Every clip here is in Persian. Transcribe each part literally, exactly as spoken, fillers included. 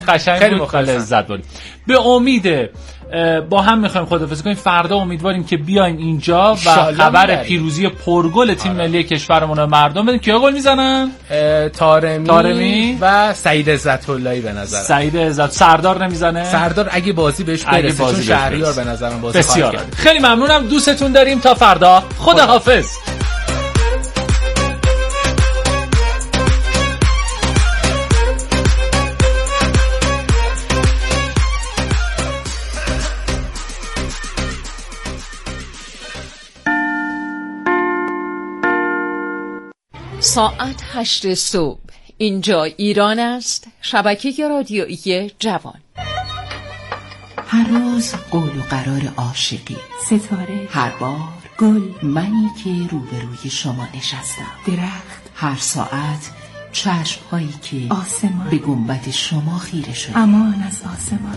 قشنگ بود، لذت بردیم. به امید با هم میخوایم خداحافظی کنیم. فردا امیدواریم که بیاین اینجا و خبر پیروزی پرگل تیم ملی کشورمون رو مردم بدیم. کیا گل میزنن؟ طارمی, طارمی و سعید عزت اللهی به نظر. سعید عزت. سردار نمیزنه؟ سردار اگه بازی بهش برسه چون شهریار به نظرم بازی خواهد کرد. خیلی ممنونم، دوستتون داریم. تا فردا، خداحافظ. ساعت هشت صبح، اینجا ایران است. شبکه رادیویی جوان. هر روز قول و قرار عاشقی، ستاره، هر بار گل، منی که روبروی شما نشستم، درخت، هر ساعت چشم‌هایی که آسمان به گنبد شما خیره شده. امان از آسمان.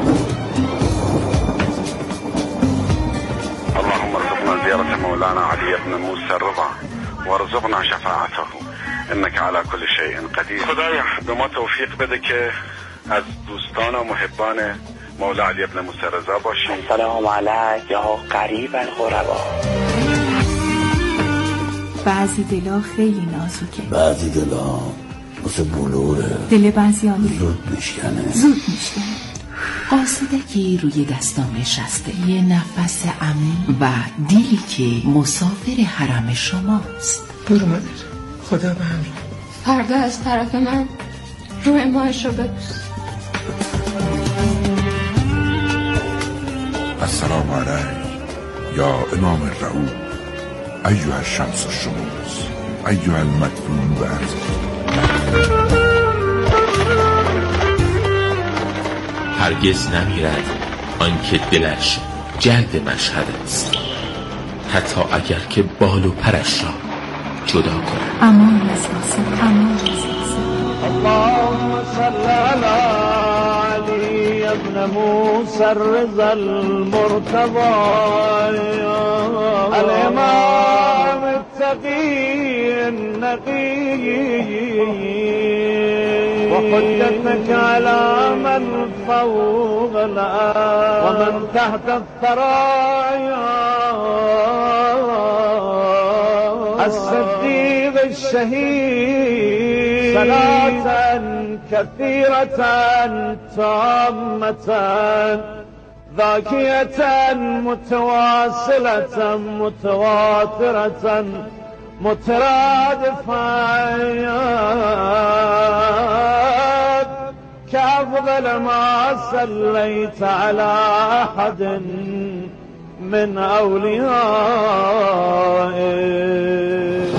اللهم ارزقنا زيارة مولانا علي بن موسى الرضا وارزقنا شفاعته انك على كل شيء قدیر. خدایا به ما توفیق بده که از دوستان و محبان مولا علی بن موسی رضا باشیم. سلام علیک یا قریب الغربا. بعضی دلا خیلی نازکه، بعضی دلا مثل بلوره، دل بعضی‌ها زود میشکنه زود میشکنه قاصدکی روی دستام نشسته، یه نفس عمیق و دیلی که مسافر حرم شماست. برو مادر، خدا به همین. فردا از طرف من روی ماهش رو ببوس. السلام علیک یا امام الرعود ایها الشمس الشموس ایها المدفون برز. هرگز نمیرد آنکه دلش جلد مشهد است، حتی اگر که بال و پرش را جدا کند. امان از آسمان، امان از آسمان. اللهم صل علی علی ابن موسی الرضا المرتضی الامام التقی النقی وحجتك على من فوق الأرض ومن تحت الثرايا الصديق الشهيد صلاة كثيرة تامة ذاكية متواصلة متواترة مترادفات كأفضل ما صليت على أحد من أوليائك.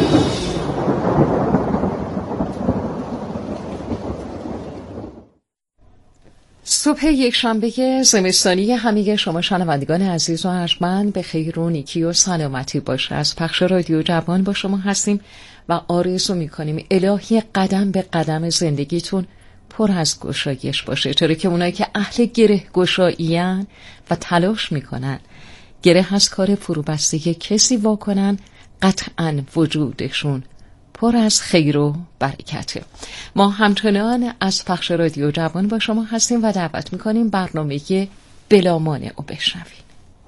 صبح یک شنبه زمستانی همه شما شنوندگان عزیز و ارجمند به خیر و نیکی و سلامتی باشه. از پخش رادیو جوان با شما هستیم و آرزو میکنیم الهی قدم به قدم زندگیتون پر از گشایش باشه، چرا که اونایی که اهل گره گشایی‌ان و تلاش میکنن گره از کار فروبسته کسی واکنن، قطعاً وجودشون پر از خیر و برکته. ما همچنان از پخش رادیو جوان با شما هستیم و دعوت میکنیم برنامه بلا مانع رو بشنوید.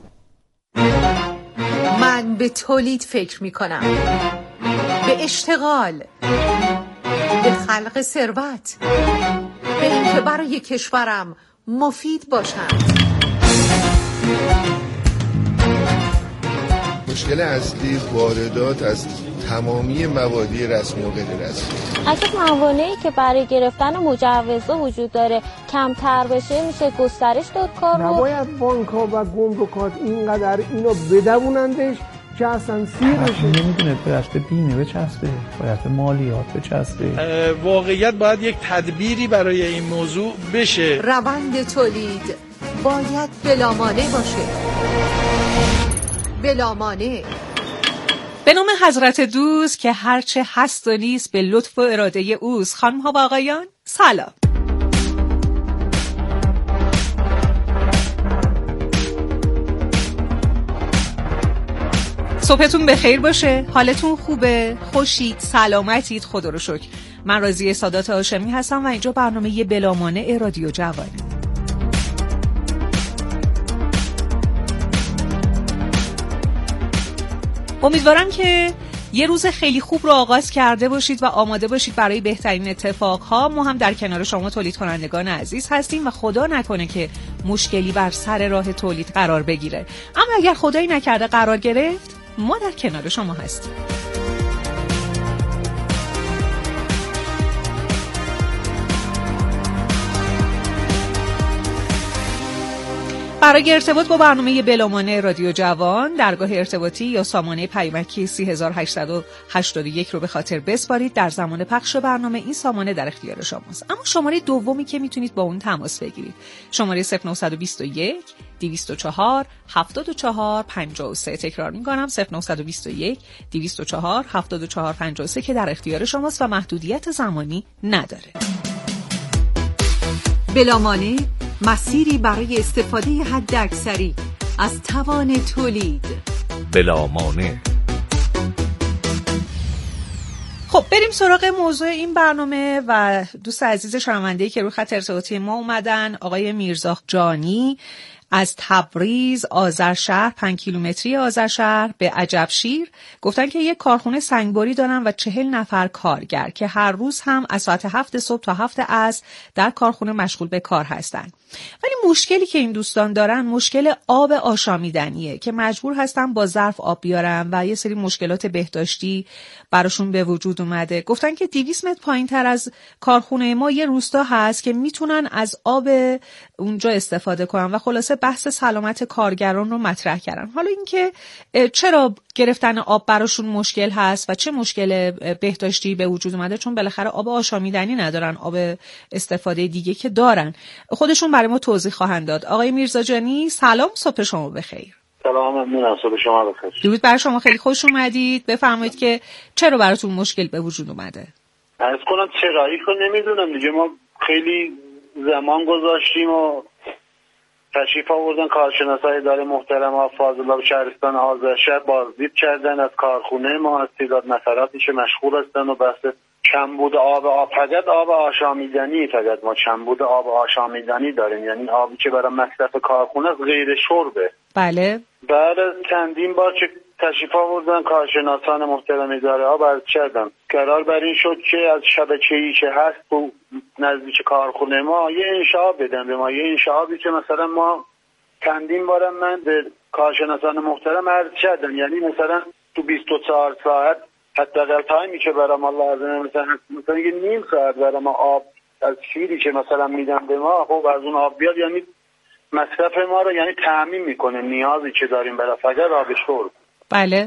من به تولید فکر میکنم، به اشتغال، به خلق ثروت، به اینکه برای کشورم مفید باشم. مشکل اصلی واردات از تمامی موادی رسمی و غیر رسمی. اگه موانعی که برای گرفتن مجوزها وجود داره کمتر بشه میشه گسترش داد کار رو. نباید بانک‌ها و گمرکات اینقدر اینو بدوونندش که اصلا سیر بشه. نمیدونه باید به بیمه بچسبه، باید به مالیات بچسبه. واقعیت باید یک تدبیری برای این موضوع بشه. روند تولید باید بلامانع باشه. بلامانع. به نام حضرت دوست که هرچه هست و نیست به لطف و اراده اوست. خانم ها و آقایان سلام. صبحتون بخیر باشه، حالتون خوبه، خوشید، سلامتید، خدا رو شکر. من راضیه سادات هاشمی هستم و اینجا برنامه بلامانع رادیو جوانه. امیدوارم که یه روز خیلی خوب رو آغاز کرده باشید و آماده باشید برای بهترین اتفاقها. ما هم در کنار شما تولید کنندگان عزیز هستیم و خدا نکنه که مشکلی بر سر راه تولید قرار بگیره، اما اگر خدایی نکرده قرار گرفت، ما در کنار شما هستیم. برای ارتباط با برنامه بلامانع رادیو جوان، درگاه ارتباطی یا سامانه پیامکی سه هزار و هشتصد و هشتاد و یک رو به خاطر بسپارید. در زمان پخش برنامه این سامانه در اختیار شماست. اما شماره دومی که میتونید با اون تماس بگیرید، شماره صفر نه دو یک دویست و چهار هفتاد و چهار پنجاه و سه. تکرار میکنم صفر نه دو یک دویست و چهار هفتاد و چهار پنجاه و سه که در اختیار شماست و محدودیت زمانی نداره. بلامانع، مسیری برای استفاده حداکثری از توان تولید. بلامانع. خب بریم سراغ موضوع این برنامه و دوست عزیز شنونده‌ای که روی خط ارتباطی ما اومدن، آقای میرزا جانی از تبریز آذرشهر، پنج کیلومتری آذرشهر به عجبشیر، گفتن که یک کارخونه سنگبری دارن و چهل نفر کارگر که هر روز هم از ساعت هفت صبح تا هفت عصر در کارخونه مشغول به کار هستن. ولی مشکلی که این دوستان دارن مشکل آب آشامیدنیه که مجبور هستن با ظرف آب بیارن و یه سری مشکلات بهداشتی براشون به وجود اومده. گفتن که دویست متر پایین تر از کارخونه ما یه روستا هست که میتونن از آب اونجا استفاده کنن و خلاصه بحث سلامت کارگران رو مطرح کردن. حالا اینکه چرا گرفتن آب براشون مشکل هست و چه مشکل بهداشتی به وجود اومده، چون بالاخره آب آشامیدنی ندارن، آب استفاده دیگه که دارن، خودشون برای ما توضیح خواهند داد. آقای میرزا جانی سلام، صبح شما بخیر. سلام، ممنونم، صبح شما بخیر. درود بر شما، خیلی خوش اومدید. بفرمایید که چرا براتون مشکل به وجود اومده. عرض کنم چرایی که نمیدونم دیگه، ما خیلی زمان گذاشتیم و تشریف آوردن کارشناسای اداره محترم ها فاضلاب شهرستان آذرشهر، بازدید کردن از کارخونه ما، از تعداد نفراتی که مشغول هستن و بحث کمبود آب آب فقط آب آشامیدنی، فقط ما کمبود آب آشامیدنی داریم، یعنی آبی که برای مصرف کارخونه غیر شربه. بله. بعد از چندین بار که تشریف آوردن کارشناسان محترم اداره ها بررسی کردم، قرار بر این شد که از شبکه‌ای که هست تو نزدیک کارخونه ما یه انشاء بدن به ما، یه انشاءی که مثلا ما چندین بارم من به کارشناسان محترم عرض کردم، یعنی مثلا تو بیست و چهار ساعت حداقل تایمی که برای ما لازمه، مثلا مثلا یه نیم ساعت برای ما آب از شیری که مثلا میدن به ما، خب از اون آب بیاد، یعنی مصرف ما رو یعنی تامین میکنه نیازی که داریم برای فقط آب شرب. بله.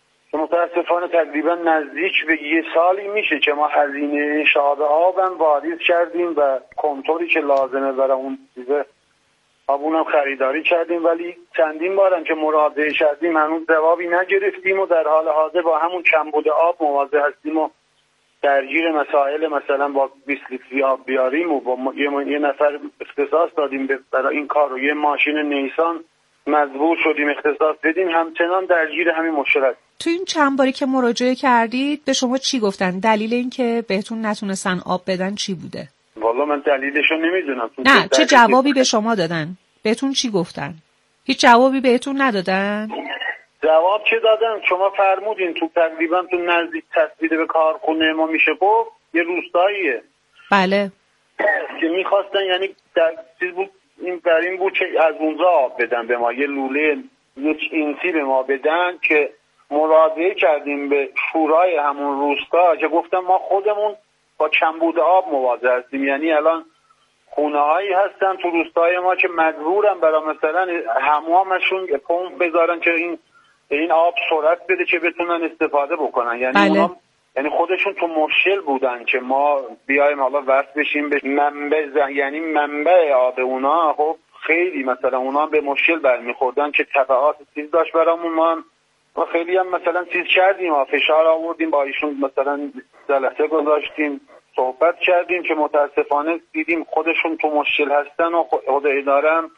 متاسفانه تقریبا نزدیک به یه سالی میشه که ما هزینه انشاء آبم واریز کردیم و کنترلی که لازمه برای اون چیزه آبونم خریداری کردیم، ولی چندین بارم که مراجعه کردیم هنوز جوابی نگرفتیم و در حال حاضر با همون کمبود آب مواجه هستیم و درگیر مسائل مثلا با بیست لیتری آب بیاریم و با یه, یه نفر اختصاص دادیم برای این کار و یه ماشین نیسان مجبور شدیم اختصاص بدیم، همچنان درگیر همین مشکل هست. تو این چند باری که مراجعه کردید به شما چی گفتن؟ دلیل این که بهتون نتونستن آب بدن چی بوده؟ والا من دلیلشو نمیدونم. نه، چه جوابی به شما دادن؟ بهتون چی گفتن؟ هیچ جوابی بهتون ندادن؟ جواب چه دادن؟ شما فرمودین تو تقریبا تو نزدیک تصویر به کارخونه ما میشه گفت یه روستاییه. بله. که میخواستن یعنی در چیز بود، این بر این بود که از اونجا آب بدن به ما، یه لوله یک اینسی به ما بدن که مراجعه کردیم به شورای همون روستا که گفتم ما خودمون با کمبود آب مواجه هستیم، یعنی الان خونه هایی هستن تو روستای ما که مجبورن برای مثلا حمامشون پمپ بذارن که این این آب سرعت بده که بتونن استفاده بکنن، یعنی بله. اونا یعنی خودشون تو مشکل بودن که ما بیایم حالا وصل بشیم به منبع، یعنی منبع آب اونا خب خیلی مثلا اونا به مشکل برمیخوردن که تبعات چیز داشت برامون. ما هم ما خیلی هم مثلا چیز کردیم و فشار آوردیم با ایشون، مثلا جلسه گذاشتیم صحبت کردیم که متاسفانه دیدیم خودشون تو مشکل هستن و خود اداره هم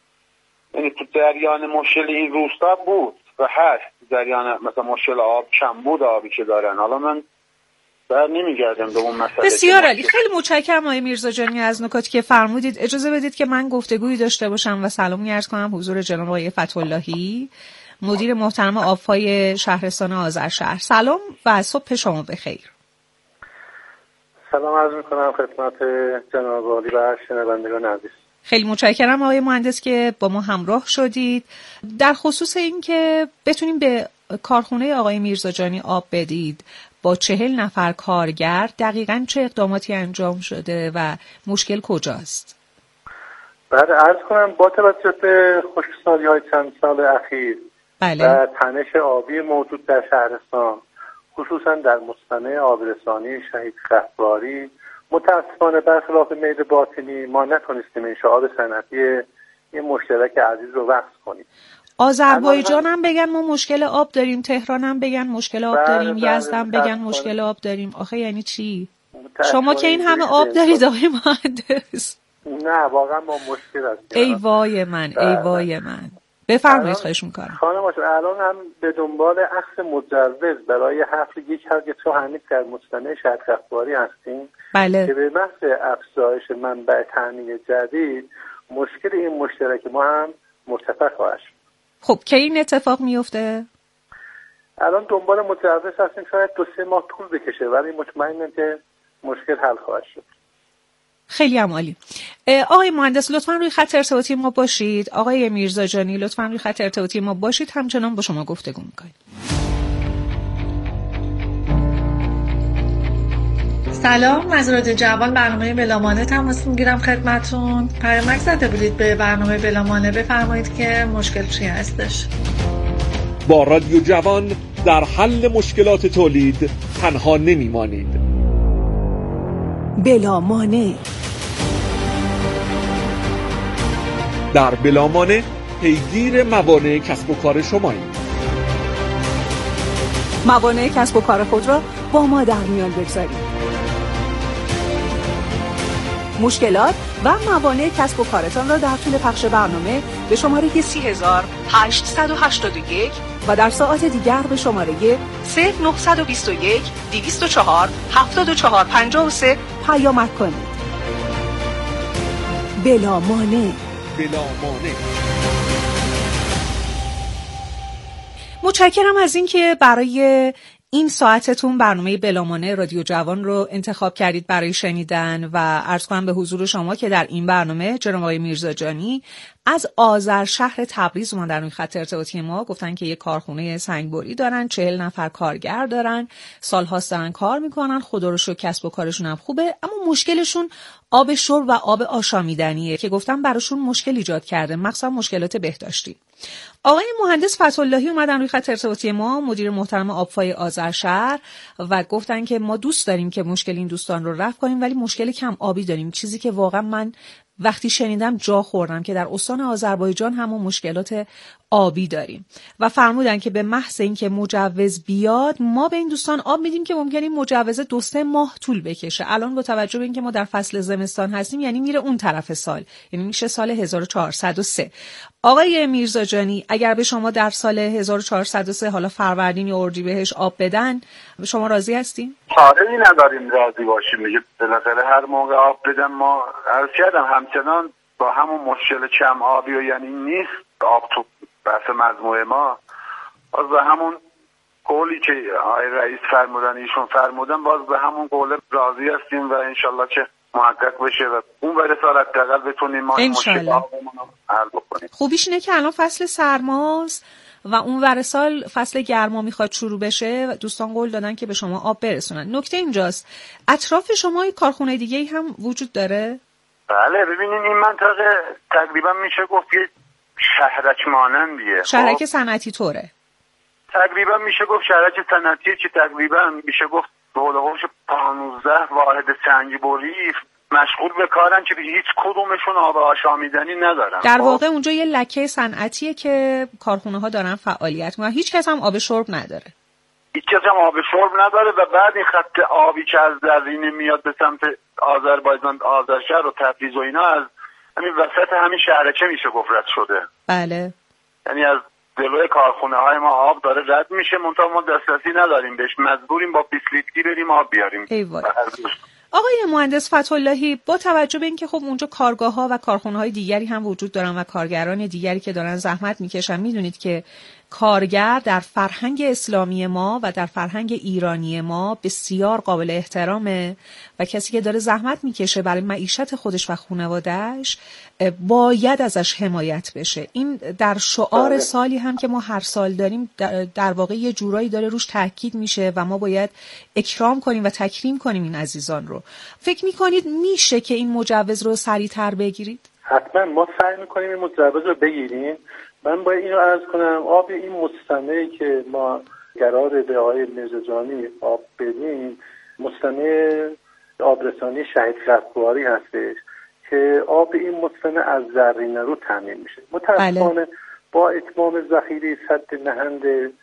یعنی تو جریان مشکل این روستا بود و هست جریان مثلا مشکل آب کم بود آبی که دارن. حالا من بر نمیگردم به اون مسئله. بسیار عالی، خیلی متشکرم آقای میرزا جانی از نکاتی که فرمودید. اجازه بدید که من گفتگویی داشته باشم و سلامی عرض کنم حضور جناب آقای فتح‌اللهی، مدیر محترم آب‌های شهرستان آذرشهر. سلام و صبح شما بخیر. سلام عرض می‌کنم خدمت جناب عالی و شنوندگان عزیز. خیلی متشکرم آقای مهندس که با ما همراه شدید. در خصوص این که بتونیم به کارخونه آقای میرزا جانی آب بدید با چهل نفر کارگر دقیقاً چه اقداماتی انجام شده و مشکل کجاست؟ بعد عرض کنم با توجه به خشکسالی‌های چند سال اخیر بله. و تنش آبی موجود در شهرستان، خصوصا در مصطنع آبرسانی شهید خفباری، متاسفانه برخلاف میل باطنی ما نتونستیم این آب صنعتی این مشترک عزیز رو وقف کنیم. آذربایجان هم بگن ما مشکل آب داریم، تهران هم بگن مشکل آب بله داریم، بله یزد هم بگن مشکل آب داریم. آخه یعنی چی؟ شما که این همه آب دارید آقای مهندس. نه واقعا ما مشکل هستیم. ای وای من، ای وای من. بفرمایید خواهش میکنم. خانم الان هم به دنبال اخذ مجوز برای حفر یک هرگچو حمید در مصطنع شهید خفباری هستیم. بله. که به محض افزایش منبع تامین جدید مشکل این مشترک ما هم مرتفع خواهد شد. خب که این اتفاق میفته؟ الان دنبال مجوز هستیم، شاید دو سه ماه طول بکشه ولی مطمئنم که مشکل حل خواهد شد. خیلی هم عالی. آقای مهندس لطفاً روی خط ارتباطی ما باشید. آقای میرزا جانی لطفاً روی خط ارتباطی ما باشید، همچنان با شما گفتگو می‌کنیم. سلام، از رادیو جوان برنامه بلامانه تماس میگیرم خدمتون. پیامک زده بودید به برنامه بلامانه، بفرمایید که مشکل چی هستش. با رادیو جوان در حل مشکلات تولید تنها نمیمانید. بلامانه. در بلامانه پیگیر موانع کسب و کار شماییم. موانع کسب و کار خود را با ما در میان بگذارید. مشکلات و موانع کسب و کارتان را در طول پخش برنامه به شماره سی هزار هشتصد و هشتاد و یک و در ساعات دیگر به شماره صفر نه دو یک دویست و چهار هفتاد و چهار پنجاه و سه پیامک کنید. بلامانع. بلامانع. متشکرم از این که برای این ساعتتون برنامه بلامانع رادیو جوان رو انتخاب کردید برای شنیدن و عرض کنم به حضور شما که در این برنامه جناب آقای میرزا جانی از آذرشهر تبریز اومدن روی خط ارتباطی ما، گفتن که یک کارخونه سنگبری دارن، چهل نفر کارگر دارن، سالهاست دارن کار میکنن، خدا رو شکر کسب و کارشون هم خوبه، اما مشکلشون آب شرب و آب آشامیدنیه که گفتن براشون مشکل ایجاد کرده، مخصوصا مشکلات بهداشتی. آقای مهندس فتح‌اللهی اومدن روی خط ارتباطی ما، مدیر محترم آب‌های آذرشهر، و گفتن که ما دوست داریم که مشکل این دوستان رو رفع کنیم ولی مشکل کم آبی داریم، چیزی که واقعا من وقتی شنیدم جا خوردم که در استان آذربایجان همون مشکلات آبی داریم و فرمودن که به محض اینکه مجوز بیاد ما به این دوستان آب میدیم که ممکنه این مجوز دو سه ماه طول بکشه. الان با توجه به اینکه ما در فصل زمستان هستیم یعنی میره اون طرف سال، یعنی میشه سال هزار و چهارصد و سه. آقای میرزا جانی اگر به شما در سال هزار و چهارصد و سه حالا فروردین یا اردیبهشت آب بدن شما راضی هستین؟ چاره‌ای نداریم راضی باشیم دیگه، بالاخره هر موقع آب بدن ما عرض کردم همچنان با همون مشکل کم آبی و یعنی نیست آب تو بحث مجموعه ما، باز به همون قولی که آقای رئیس فرمودن ایشون فرمودن باز به همون قول راضی هستیم و انشالله که محقق بشه و اون ور سال حداقل بتونیم ما مشکل آبمون رو حل بکنیم. خوبیش اینه که الان فصل سرماست و اون ور سال فصل گرما میخواد شروع بشه و دوستان قول دادن که به شما آب برسونن. نکته اینجاست اطراف شما یک کارخونه دیگه ای هم وجود داره؟ بله ببینین این منطقه تقریبا میشه گفت یه شهرک مانندیه، شهرک صنعتی طوره، تقریبا میشه گفت شهرک صنعتی که تقریبا میشه گفت به قول پانزده واحد سنگبری مشغول به کارن که هیچ کدومشون آب آشامیدنی ندارن. در واقع اونجا یه لکه صنعتیه که کارخونه ها دارن فعالیت میکنن، هیچ کس هم آب شرب نداره. هیچ کس هم آب شرب نداره و بعد این خط آبی که از زرینه میاد به سمت آذربایجان، آذرشهر و تبریز و اینا از همین وسط همین شهرکه میشه گفت رد شده. بله. یعنی از جلوی کارخونه های ما آب داره رد میشه، منتها ما دسترسی نداریم بهش، مجبوریم با بیست لیتری بریم آب بیاریم. ای وای. آقای مهندس فتح‌اللهی، با توجه به اینکه خب اونجا کارگاه‌ها و کارخونه‌های دیگری هم وجود دارن و کارگران دیگری که دارن زحمت میکشن، میدونید که کارگر در فرهنگ اسلامی ما و در فرهنگ ایرانی ما بسیار قابل احترامه و کسی که داره زحمت میکشه برای معیشت خودش و خانواده‌اش باید ازش حمایت بشه. این در شعار سالی هم که ما هر سال داریم در واقع یه جورایی داره روش تاکید میشه و ما باید اکرام کنیم و تکریم کنیم این عزیزان رو. فکر میکنید میشه که این مجوز رو سریعتر بگیرید؟ حتما ما سعی میکنیم این مجوز رو بگیریم. من باید اینو عرض کنم، آب این مستمعی که ما قراره به آقای میرزاجانی آب بدیم، مستمع آبرسانی شهید خفباری هستش که آب این مستمع از زرینه رو تامین میشه. متاسفانه با اتمام ذخیره سد نهنگ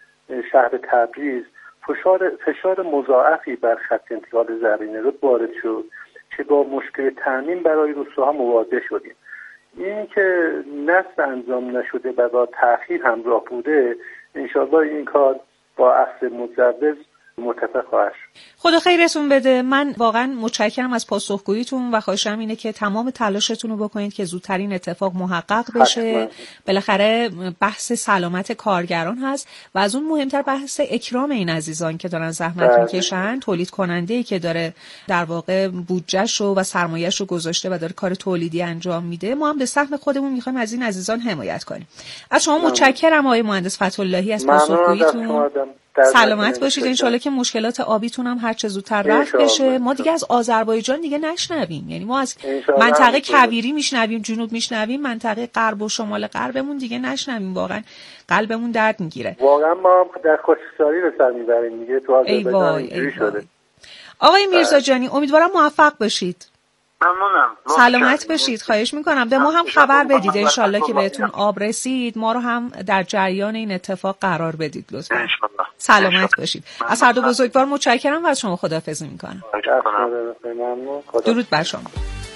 شهر تبریز فشار فشار مضاعفی بر خط انتقال زرینه رو وارد شد که با مشکل تامین برای روستاها مواجه شدیم. این که نصب انجام نشده و با تأخیر همراه بوده، انشاءالله این کار با اخذ مجوز متفق خواهد شد. خدا خیرتون بده. من واقعا متشکرم از پاسخگوییتون و خواهشم اینه که تمام تلاشتون رو بکنید که زودترین اتفاق محقق بشه. بالاخره بحث سلامت کارگران هست و از اون مهمتر بحث اکرام این عزیزان که دارن زحمت میکشن، تولید کننده‌ای که داره در واقع بودجه‌شو و سرمایه‌شو گذاشته و داره کار تولیدی انجام میده. ما هم به سهم خودمون میخوایم از این عزیزان حمایت کنیم. از شما متشکرم آقای مهندس فتح‌اللهی از پاسخگوییتون. سلامت باشید. انشالله که مشکلات آبیتون هم هر چه زودتر رفع بشه. ما دیگه از آذربایجان دیگه نشنویم، یعنی ما از منطقه کویری میشنویم، جنوب میشنویم، منطقه غرب و شمال غربمون دیگه نشنویم. واقعا قلبمون درد میگیره. واقعا ما در خشکسالی به سر میبریم دیگه. تو آذربایجان اینجوری شده. آقای میرزاجانی امیدوارم موفق باشید. ممنونم. سلامت باشید. خواهش میکنم. به ما هم خبر بدید انشالله که بهتون آب رسید. ما رو هم در جریان این اتفاق قرار بدید لطفا. سلامت باشید. از هر دو بزرگوار متشکرم و از شما خداحافظی میکنم. درود بر شما.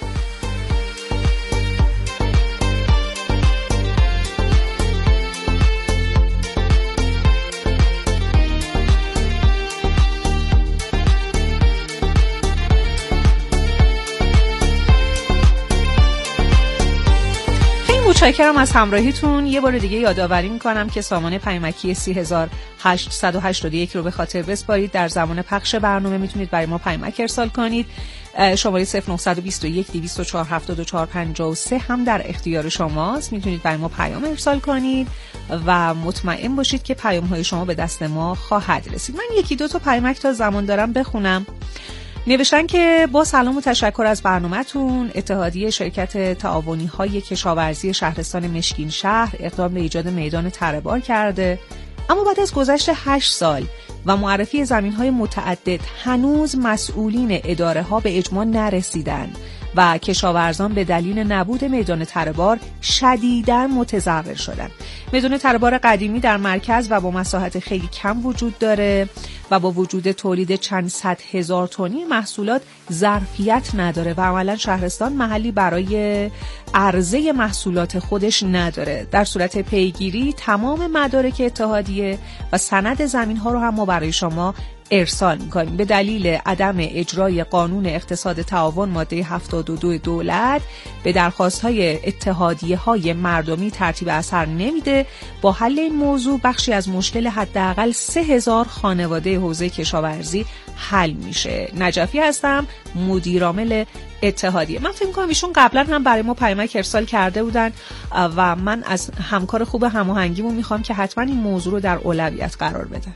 متشکرم از همراهیتون. یه بار دیگه یادآوری میکنم که سامان پیامکی سه هزار هشتصد و هشتاد و یک رو به خاطر بسپارید. در زمان پخش برنامه میتونید برای ما پیامک ارسال کنید. شماره صفر نه دو یک دویست و چهار هفتاد و چهار پنجاه و سه هم در اختیار شماست. میتونید برای ما پیام ارسال کنید و مطمئن باشید که پیام های شما به دست ما خواهد رسید. من یکی دو تا پیامک تا زمان دارم بخونم. نوشتن که با سلام و تشکر از برنامه‌تون، اتحادیه شرکت تعاونی های کشاورزی شهرستان مشکین شهر اقدام به ایجاد میدان تره بار کرده، اما بعد از گذشت هشت سال و معرفی زمین‌های متعدد هنوز مسئولین اداره ها به اجماع نرسیدند و کشاورزان به دلیل نبود میدان تره بار شدیداً متضرر شدند. میدان تره بار قدیمی در مرکز و با مساحت خیلی کم وجود داره و با وجود تولید چند صد هزار تنی محصولات ظرفیت نداره و عملاً شهرستان محلی برای عرضه محصولات خودش نداره. در صورت پیگیری تمام مدارک اتحادیه و سند زمین‌ها رو هم ما برای شما ارسال می‌کنیم. به دلیل عدم اجرای قانون اقتصاد تعاون ماده هفتاد و دو دولت به درخواست‌های اتحادیه‌های مردمی ترتیب اثر نمیده. با حل این موضوع بخشی از مشکل حداقل سه هزار خانواده حوزه کشاورزی حل میشه. نجفی هستم، مدیرعامل اتحادیه. من فکر می‌کنم ایشون قبلا هم برای ما پیامک ارسال کرده بودن و من از همکار خوب هماهنگیمون می‌خوام که حتما این موضوع رو در اولویت قرار بدن.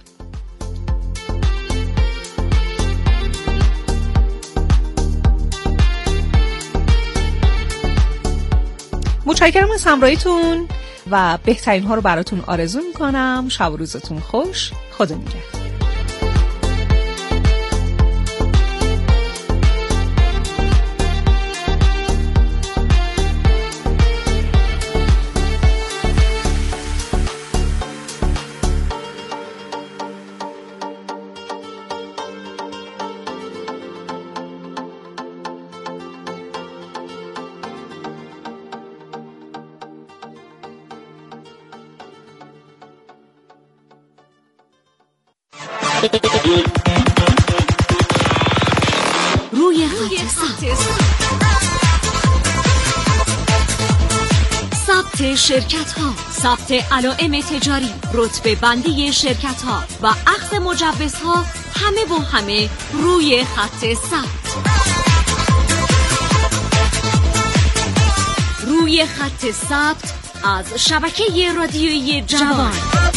متشکرم از همراهیتون و بهترین ها رو براتون آرزو میکنم. شب و روزتون خوش. خدا نگهدار. روی خط ثبت. ثبت شرکت ها، ثبت علائم تجاری، رتبه بندی شرکت ها و اخذ مجوزها، همه با همه روی خط ثبت. روی خط ثبت از شبکه رادیویی جوان.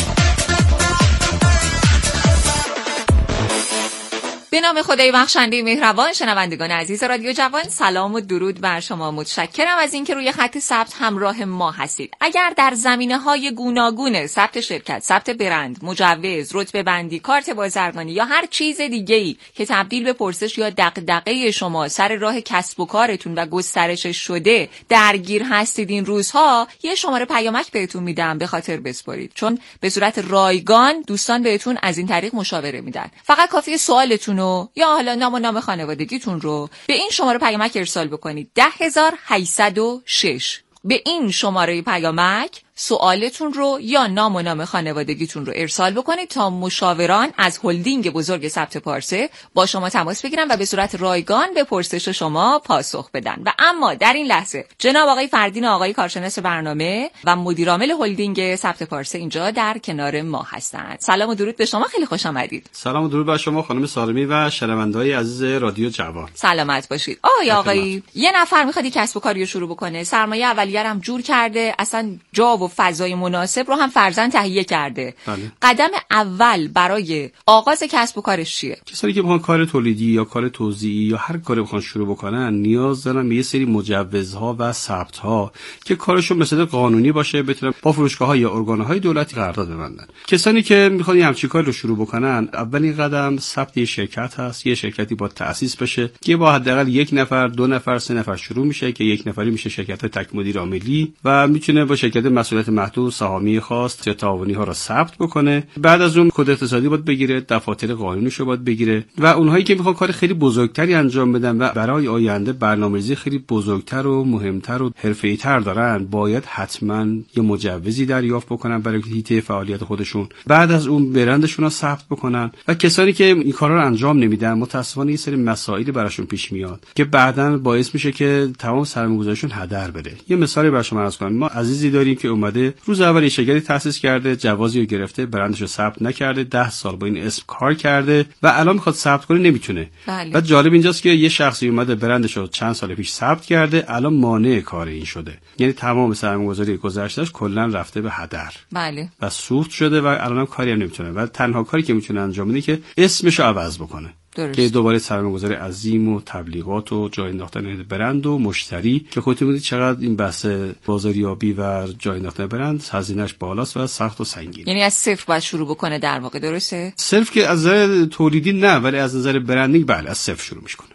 به نام خدای بخشنده مهربان، شنوندگان عزیز رادیو جوان، سلام و درود بر شما. متشکرم از اینکه روی خط ثبت همراه ما هستید. اگر در زمینه‌های گوناگون ثبت شرکت، ثبت برند، مجوز، رتبه بندی، کارت بازرگانی یا هر چیز دیگه‌ای که تبدیل به پرسش یا دغدغه شما سر راه کسب و کارتون و گسترشش شده درگیر هستید این روزها، یه شماره پیامک بهتون میدم، به خاطر بسپارید، چون به صورت رایگان دوستان بهتون از این طریق مشاوره میدن. فقط کافیه سوالتون یا حالا نام و نام خانوادگیتون رو به این شماره پیامک ارسال بکنید. ده هزار و هشتصد و شش. به این شماره پیامک سوالتون رو یا نام و نام خانوادگیتون رو ارسال بکنید تا مشاوران از هلدینگ بزرگ ثبت پارسه با شما تماس بگیرن و به صورت رایگان به پرسش شما پاسخ بدن. و اما در این لحظه جناب آقای فردین آقای کارشناس برنامه و مدیر عامل هلدینگ ثبت پارسه اینجا در کنار ما هستند. سلام و درود به شما، خیلی خوش آمدید. سلام و درود به شما خانم سارمی و شنونده‌های عزیز رادیو جوان. سلامت باشید. آقای آقای یه نفر میخواد کسب و کاری شروع بکنه، سرمایه اولیه هم جور کرده، اصلا جا و فضای مناسب رو هم فرزند تهیه کرده. بله. قدم اول برای آغاز کسب و کارش چیه؟ کسانی که بخوان کار تولیدی یا کار توزیعی یا هر کاری بخوان شروع بکنن نیاز دارن به یه سری مجوزها و ثبت‌ها که کارشون به صورت قانونی باشه، بتونن با فروشگاه‌ها یا ارگان‌های دولتی قرارداد ببندن. کسانی که میخوان همچین کاری رو شروع بکنن، اولین قدم ثبت یه شرکت هست. یه شرکتی با تأسیس بشه که با حداقل یک نفر، دو نفر، سه نفر شروع میشه که یک نفری میشه شرکت تک مدیر عاملی و میتونه با شرکت مسئولیت محدود سهامی خاص یا تعاونی ها را ثبت بکنه. بعد از اون کد اقتصادی باید بگیره، دفاتر قانونیش رو باید بگیره و اونهایی که میخوان کار خیلی بزرگتری انجام بدن و برای آینده برنامه‌ریزی خیلی بزرگتر و مهمتر و حرفه‌ای‌تر دارن، باید حتما یه مجوزی دریافت بکنن برای حیطه فعالیت خودشون. بعد از اون برندشون رو ثبت بکنن و کسانی که این کارا رو انجام نمیدن متأسفانه یه سری مسائلی براشون پیش میاد که بعداً باعث میشه که تمام سرمایه‌گذاریشون هدر بره. یه مثالی برای شما عرض کنم. ما عزیزی داریم که اومده روز اول شرکتی تأسیس کرده، جوازی رو گرفته، برندش رو ثبت نکرده، ده سال با این اسم کار کرده و الان میخواد ثبت کنه، نمیتونه. بله. و جالب اینجاست که یه شخصی اومده برندش رو چند سال پیش ثبت کرده، الان مانع کار این شده. یعنی تمام سرمایه‌گذاری گذشتهش کلا رفته به هدر. بله. و سوخت شده و الان کاری هم نمیتونه. و تنها کاری که میتونه انجام بده که اسمش رو عوض بکنه. درست. که دوباره سرمایه‌گذاری عظیم و تبلیغات و جای انداختن برند و مشتری که خودتون میدونید چقدر این بحث بازاریابی و جای انداختن برند هزینه‌اش بالاست و سخت و سنگین. یعنی از صفر باید شروع بکنه در واقع، درسته؟ صفر که از نظر تولیدی نه، ولی از نظر برندینگ بله از صفر شروع می‌کنه.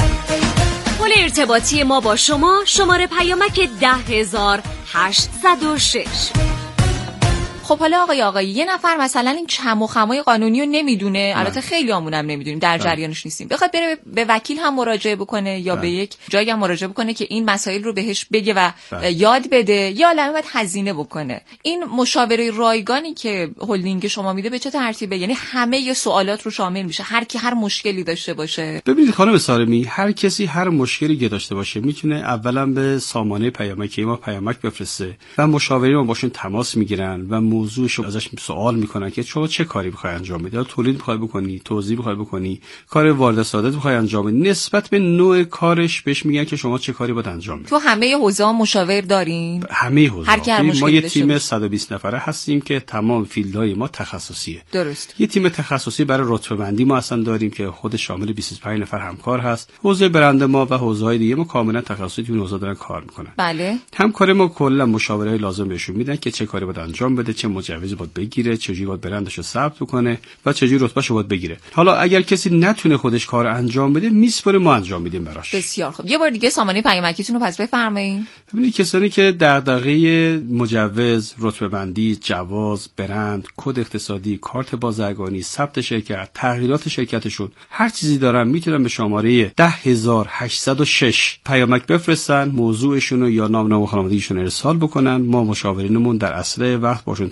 پل ارتباطی ما با شما، شماره پیامک ده هزار و هشتصد و شش. خب حالا آقای آقایی یه نفر مثلا این چم و خمای قانونی رو نمیدونه، البته خیلی همون هم نمیدونیم، در جریانش نیستیم، بخواد بره به وکیل هم مراجعه بکنه یا بله. به یک جایی هم مراجعه بکنه که این مسائل رو بهش بگه و بله. یاد بده، یا الان باید هزینه بکنه. این مشاوره رایگانی که هلدینگ شما میده به چه ترتیبه؟ یعنی همه ی سوالات رو شامل میشه، هر کی هر مشکلی داشته باشه؟ ببینید خانم سارمی، هر کسی هر مشکلی که داشته باشه میتونه اولا به سامانه پیامکی ما پیامک بفرسته و مشاورین ما باشون تماس میگیرن و موضوعش رو ازش سوال میکنن که شما چه کاری میخوای انجام بدی، تولید میخوای بکنی، توزیع میخوای بکنی، کار وارد صادرات میخوای انجام بدی، نسبت به نوع کارش بهش میگن که شما چه کاری باید انجام بدی. تو همه حوزه‌ها مشاور دارین؟ همه حوزه‌ها. ما یه تیم صد و بیست نفره هستیم که تمام فیلدهای ما تخصصیه. درست. یه تیم تخصصی برای رتبه بندی ما اصلا داریم که خود شامل بیست و پنج نفر همکار هست. حوزه برند ما و حوزه‌های دیگه ما کاملا تخصصی تو این حوزه دارن کار میکنن. بله. همکار ما کلا مشاورهای لازم بهشون میدن که چه کاری باید انجام بده، چه مجوزی باید بگیره، چجوری باید برندش رو ثبت کنه و چجوری رتبهش رو باید بگیره. حالا اگر کسی نتونه خودش کار انجام بده، میسپره ما انجام میدیم براش. بسیار خوب. یه بار دیگه سامانه پیامکیتون رو پس بفرمایید. ببینید کسانی که دغدغه مجوز، رتبه بندی، جواز، برند، کد اقتصادی، کارت بازرگانی، ثبت شرکت، تغییرات شرکتشون هر چیزی دارن میتونن به شماره ده هزار و هشتصد و شش پیامک بفرستن، موضوعشون رو یا نام نام خانوادگیشون ارسال بکنن. ما مشاورینمون در اسرع وقت باشون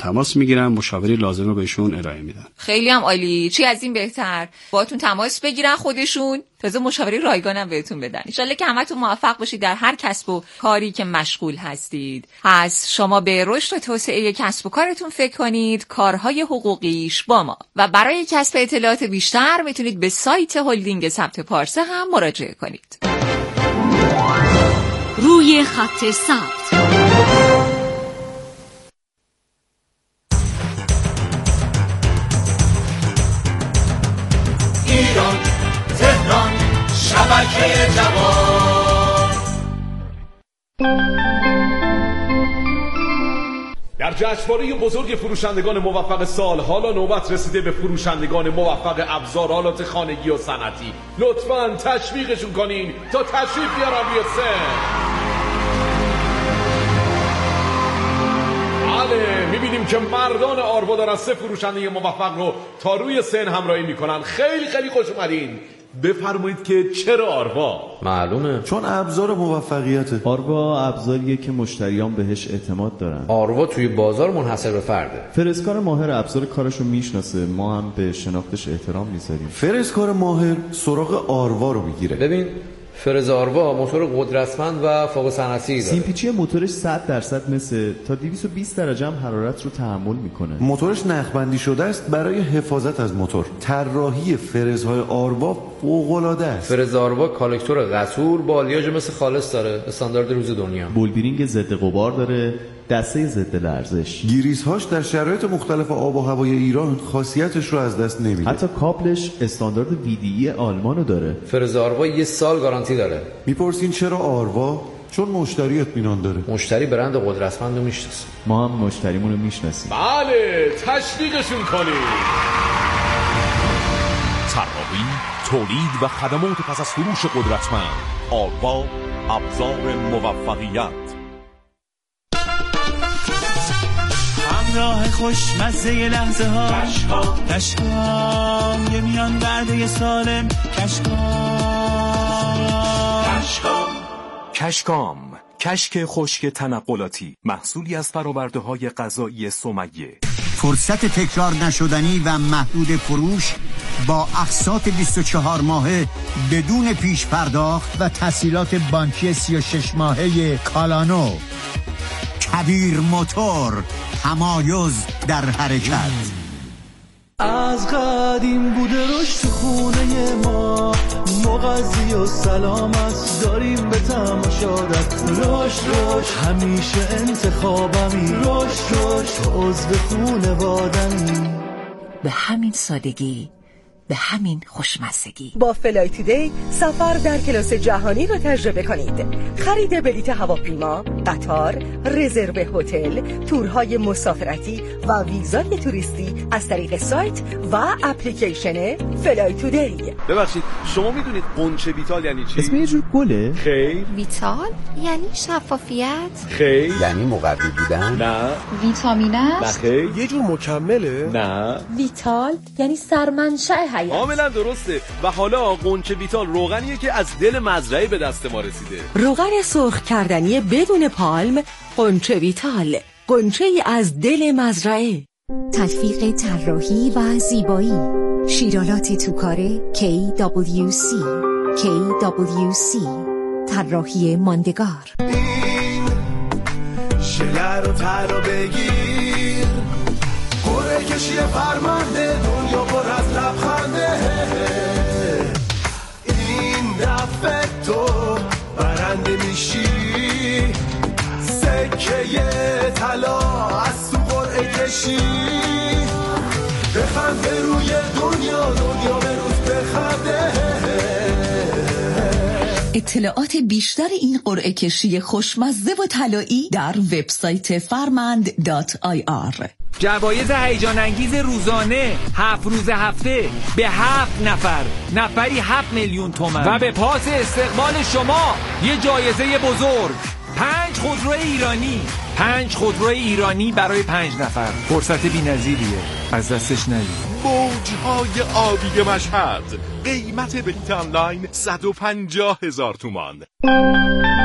تماس میگیرن، مشاوره لازم رو بهشون ارائه میدن. خیلی هم عالی. چی از این بهتر؟ باهاتون تماس بگیرن خودشون، تازه مشاوره رایگان هم بهتون بدن. ان شاءالله که همتون موفق باشید در هر کسب و کاری که مشغول هستید. پس شما به رشد و توسعه کسب و کارتون فکر کنید، کارهای حقوقیش با ما. و برای کسب اطلاعات بیشتر میتونید به سایت هلدینگ ثبت پارسه هم مراجعه کنید. روی خط ثبت. ایران، تهران، شبکه جوان. در جشنواره بزرگ فروشندگان موفق سال حالا نوبت رسیده به فروشندگان موفق ابزار آلات خانگی و صنعتی. لطفاً تشویقشون کنین تا تشریف بیارن روی سن. بله، میبینیم که مردان آروا دارن سه فروشنده موفق رو تا روی سن همراهی میکنن. خیلی خیلی خوش اومدین. بفرمایید که چرا آروا؟ معلومه، چون ابزار موفقیته. آروا ابزاریه که مشتریان بهش اعتماد دارن. آروا توی بازار منحصر به فرده. فرسکار ماهر ابزار کارشو میشناسه، ما هم به شناختش احترام میذاریم. فرسکار ماهر سراغ آروا رو میگیره. ببین، فرز آروا موتور قدرتمند و فوق صنعتی داره. سیمپیچی موتورش صد درصد مثل تا دویست و بیست درجه هم حرارت رو تحمل میکنه. موتورش نخبندی شده است برای حفاظت از موتور. طراحی فرزهای آروا فوق‌العاده است. فرز آروا کالکتور قطور با آلیاژ مثل خالص داره، استاندارد روز دنیا. بولبیرینگ ضد غبار داره، دسته ضد لرزش. گیریزهاش در شرایط مختلف آب و هوای ایران خاصیتش رو از دست نمیده. حتی کابلش استاندارد وی دی ای آلمانو داره. فرز آروا یه سال گارانتی داره. میپرسین چرا آروا؟ چون مشتری اطمینان داره. مشتری برند قدرتمند رو میشناسه. ما هم مشتریمون رو میشناسیم. بله، تشویقشون کنید. طراحی، تولید و خدمات پس از فروش قدرتمند. آروا، ابزار موفقیت. همراه خوشمزه لحظه ها کشکام، یه میان برده سالم کشکام. کشکام کشکام کشک خشک تنقلاتی، محصولی از فرآورده های غذایی سمیه. فرصت تکرار نشدنی و محدود فروش با اقساط بیست و چهار ماهه بدون پیش پرداخت و تسهیلات بانکی سی و شش ماهه کالانو. کبیر موتور، تمایز در حرکت. از قدیم بوده رشد خونه ما، مغذی و سلامت داریم به تماشادت. رشد رشد همیشه انتخابمی، رشد رشد عضو خونوادمی. به همین سادگی، به همین خوشمزگی. با فلای تودی سفر در کلاس جهانی رو تجربه کنید. خرید بلیط هواپیما، قطار، رزرو هتل، تورهای مسافرتی و ویزای توریستی از طریق سایت و اپلیکیشن فلای تودی. ببخشید، شما میدونید قنچه ویتال یعنی چی؟ اسم یه جور گله؟ خیر. ویتال یعنی شفافیت؟ خیر. یعنی مقوی بودن؟ نه. ویتامین است؟ نه خیر. یه جور مکمله؟ نه. ویتال یعنی سرمنشأ حیات. کاملا درسته. و حالا قنچه ویتال روغنیه که از دل مزرعه به دست ما رسیده. روغن سرخ کردنی بدون پالم، قنچه ویتال، قنچه ای از دل مزرعه. تلفیق طراحی و زیبایی، شیرالات توکاره کی دبلیو سی. کی دبلیو سی، طراحی ماندگار. این شلر رو تر بگیر، قره کشی فرمانده، دنیا پر از لبخنده. این دفعه تو برنده میشی، سکه طلا از تو قرعه کشی. بخند به روی دنیا، دنیا به روز بخنده. اطلاعات بیشتر این قرعه کشی خوشمزه و طلایی در وبسایت فرمند دات آی آر. جوایز هیجان انگیز روزانه هفت روز هفته به هفت نفر، نفری هفت میلیون تومان. و به پاس استقبال شما یه جایزه بزرگ، پنج خودرو ایرانی. پنج خودرو ایرانی برای پنج نفر. فرصت بی‌نظیریه، از دستش ندید. موجهای آبی مشهد، قیمت بلیط آنلاین صد و پنجاه هزار تومان.